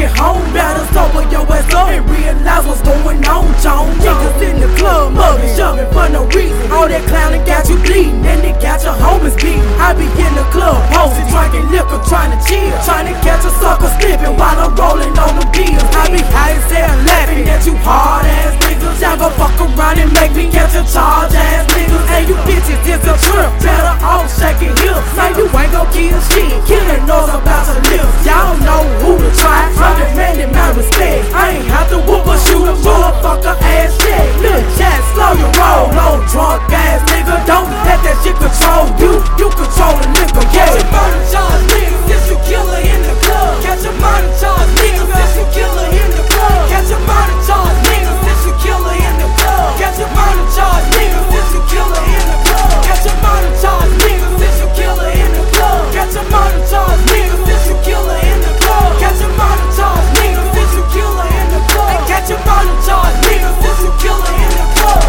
get home, better sober your ass up and realize what's going on, John. Niggas in the club, mugging, shoving for no reason. All that clowning got you bleeding, and it got your homies beating. I be in the club, posting, drinking liquor, trying to chill, trying to catch a sucker slipping while I'm rolling on the bills. I be high as hell, laughing at you hard ass niggas. Y'all gon' fuck around and make me catch a charge ass niggas. And you bitches is a trip, better off shaking hips. Now you ain't gon' kill shit, killing knows about your lips. Y'all know who to try, I'm demanding my respect. I ain't have to whoop or shoot a motherfucker ass shit. Lil' Jack, slow your roll, low drunk ass nigga. Don't let that shit control you, you control the nigga, yeah. Catch a murder charge nigga, since you killer in the club. Catch a murder charge nigga, since you killer in the club. Catch a murder charge nigga, since you killer in the club. Catch a murder charge nigga, since you killer in the club. Catch a murder charge nigga, since you killer in the club. Catch a murder charge nigga, since you killer in the club. Catch a murder charge nigga, since you killer in the club. Catch a murder charge nigga, since you killer in the club.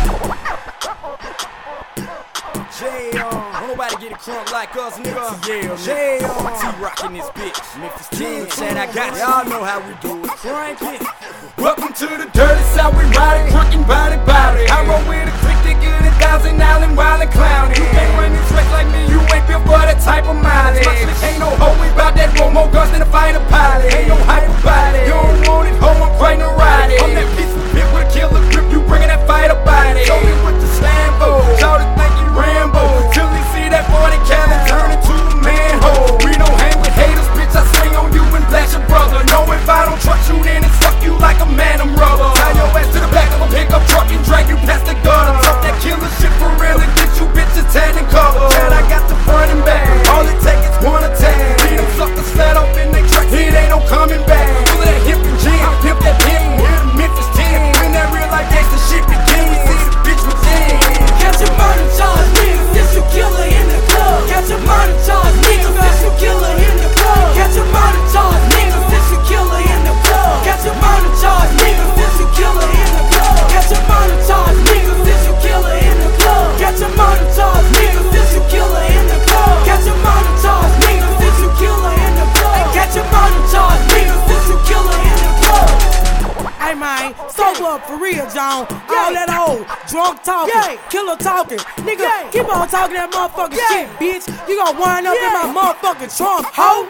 Don't nobody get it crunk like us, nigga. T-Rock in this bitch. Memphis King said I got y'all know how we do it. Crank it. Welcome to the dirty south, we riding, crooking body. I roll with a click that good at Thousand Island, wild and clowny. You can't run this track like me, you ain't built for that type of mileage. Ain't no hoe, we bout that roll, more guns than a fighter pilot. Ain't no hype about it, you don't want it, hoe, I'm quite no ride it. I'm that piece of pit with a killer grip, you bringing that fighter body. Show me what the slam for, shout it think you Rambo. Till he see that 40 cal and turn into a manhole. We don't hang with haters, bitch, I swing on you and blast your brother. Know if I don't trust you, then it's fuck you like a man, I'm rubber. Tie your ass to the back of a pickup truck and drag you past the gutter. Talk that killer shit for real and get you bitches tan and cover. Chad, I got the front and back, all it take is one attack. Lead them suckers flat off in they tracks, it ain't no coming back. Full of that hip and jam, pimp that pimp, hear the Memphis 10. When that real life gangsta shit begin, we see the bitch within. Catch a murder charge nigga, since you killer in the club. Catch a murder charge nigga, since you killer in the club. Catch a murder charge nigga, since you killer in the club. Catch a murder charge nigga, since you killer in the club. Catch a murder charge nigga, since you killer in the club. Catch a murder charge nigga, since you killer in the club. Catch a murder charge nigga, since you killer in the club. Catch a murder charge nigga, since you killer in the club. Hey man, sober up for real, John. All that old drunk talking, killer talking, nigga. Keep on talking that motherfucking shit, bitch. You gon' wind up in my motherfucking trunk, ho.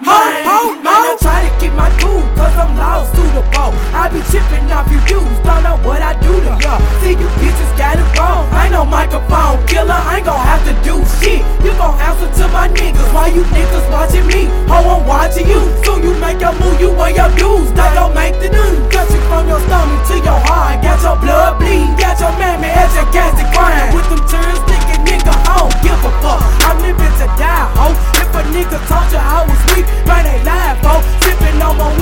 Man, I try to keep my cool, cause I'm lost to the ball. I be chipping off you dudes, don't know what I do to y'all. See you bitches got it wrong. I ain't no microphone killer, I ain't gon' have to do shit. You gon' answer to my niggas, while you niggas watching me. Ho, I'm watching you. Soon you make your move, you wear your dues, not gon' make the news. Cut you from your stomach to your heart, got your blood bleeding, got your mammy at your casket crying. With them tears sticking, nigga, I don't give a fuck. I'm living to die, ho. If a nigga told you I was weak, man, they lie, ho. Sipping on my